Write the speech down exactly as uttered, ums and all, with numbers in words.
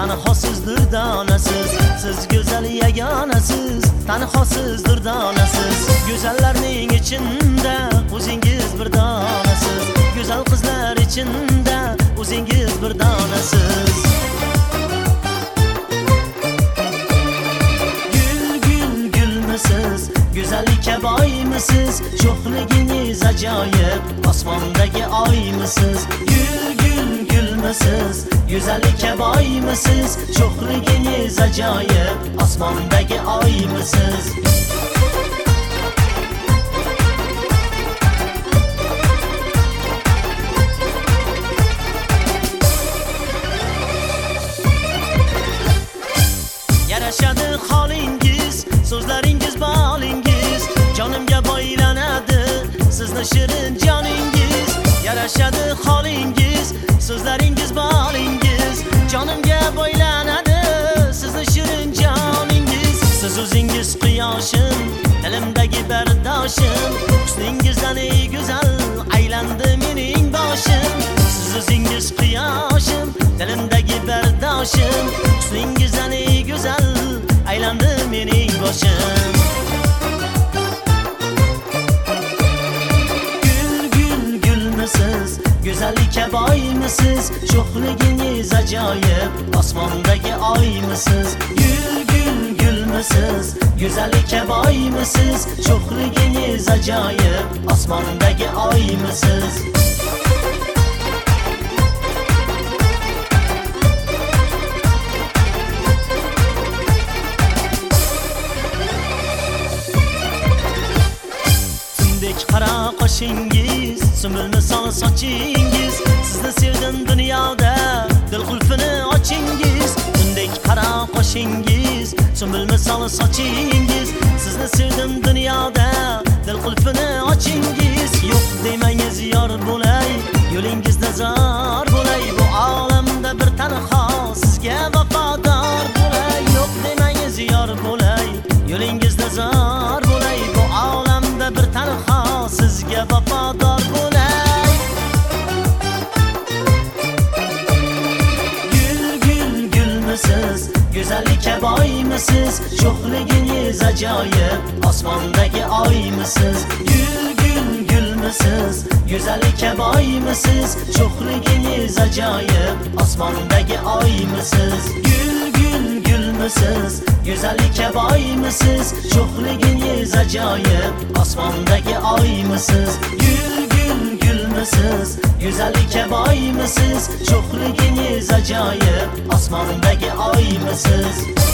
tanhosizdir donasiz. Siz go'zal yagonasiz, tanhosizdir donasiz. Go'zallarning ichida o'zingiz bir donasiz. Go'zal qizlar ichida o'zingiz bir donasiz. Güzellikka boymisiz, sho'xligingiz ajoyib, osmondagi oymisiz. Gul gul gulmisiz, go'zallikka boymisiz, sho'xligingiz ajoyib, osmondagi oymisiz. Yarashadi holingiz, so'zlaringiz bolingiz, jonimga boylanadi sizni shirin joningiz. Yarashadi holingiz, so'zlaringiz bolingiz, jonimga boylanadi sizni shirin joningiz. Siz o'zingiz quyoshim, dilimdagi bardoshim, husningizdan ey go'zal aylandi mening boshim. Siz o'zingiz quyoshim, dilimdagi bardoshim, husningizdan ey go'zal aylandi mening boshim. Gul gul gulmisiz, go'zallikka boymisiz, sho'xligingiz ajoyib, osmondagi oymisiz. Gul gul gulmisiz, go'zallikka boymisiz, sho'xligingiz ajoyib, osmondagi oymisiz. Qara qoshingiz, sumul misol sochingiz, sizni sevdim dunyoda, dil qulfini ochingiz. Undek qara qoshingiz, sumul misol sochingiz, sizni sevdim dunyoda, dil qulfini ochingiz. Yo'q demangiz yor bo'lay, yo'lingizda zor bo'lay, bu olamda bir tanho sizga vafodor bo'lay. Yo'q demangiz yor bo'lay, yo'lingizda zor bo'lay, bu olamda bir tanho sizga vafodor bo'lay. Gul gul gulmisiz, go'zallikka boymisiz, sho'xligingiz ajoyib, osmondagi oymisiz. Gul gul gulmisiz, go'zallikka boymisiz, sho'xligingiz ajoyib, osmondagi oymisiz. Gul gul gulmisiz, go'zallikka boymisiz, sho'xligingiz ajoyib, osmondagi oymisiz. Gul gul gulmisiz, go'zallikka boymisiz, sho'xligingiz ajoyib, osmondagi oymisiz.